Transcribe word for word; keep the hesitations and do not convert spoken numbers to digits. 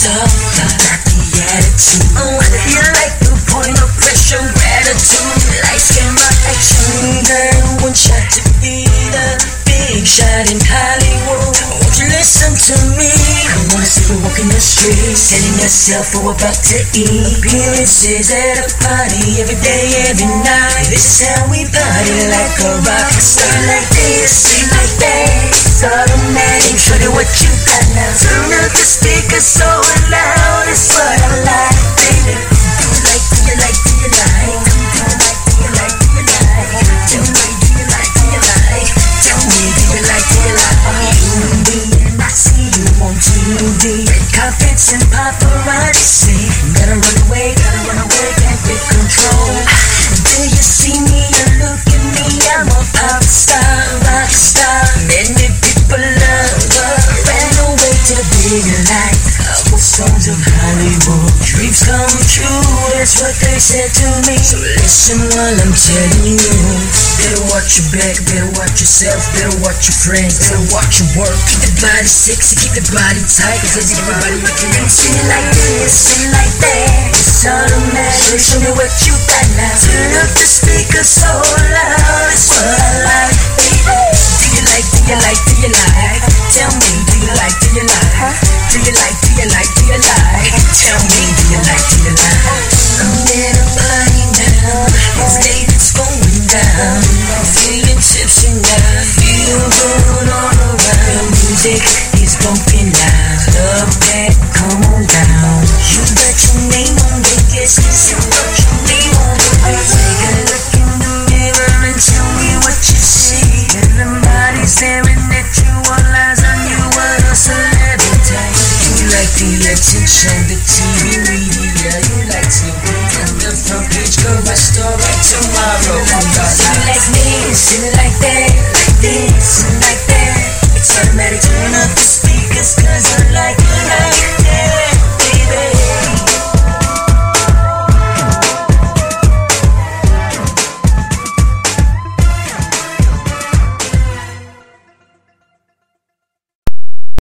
stuff, not the attitude. Oh, you like the point of pressure, gratitude. Lights, camera, action, girl, one shot to be the big shot in Hollywood. Won't you listen to me? I wanna see you walking the streets, telling yourself we're about to eat. Appearances at a party every day, every night. This is how we party like a rock star. Like this, sing like that, it's automatic. Show me what you got now. Turn up the speaker so loud, it's what I like, baby. Do you like, do you like, do you like? Do you like, do you like, do you like? Tell me, do you like, do you like? Tell me, do you like, do you like? You and me, and I see you on T V. Red carpets and paparazzi. Gotta run away, gotta run away, can't get control. Do you see me and look at me? I'm a pop star, rock star. Many people love her. Ran away to the big light. Couple songs of Hollywood. Dreams come true, that's what they said to me. So listen while I'm telling you. Better watch your back, better watch yourself, better watch your friends, better watch your work. Keep the body sexy, keep the body tight, cause everybody looking at you. Sing it like this, sing it like that, it's automatic. Show me what you got now. Turn up the speaker so loud, it's what I like, baby. Do you like, do you like, do you like? Tell me, do you like, do you like? Do you like, do you like, do you like? Tell me, do you like, do you like? I'm at a party now, it's late, it's going down. I'm feeling tipsy now, feel good all around. Music is bumping loud, love that, come on down. You got your name on the guest list, you got your name on the list. Take a look in the mirror and tell me what you see. Everybody staring at you, all eyes on you, what a celebrity. Do you like the attention, the T V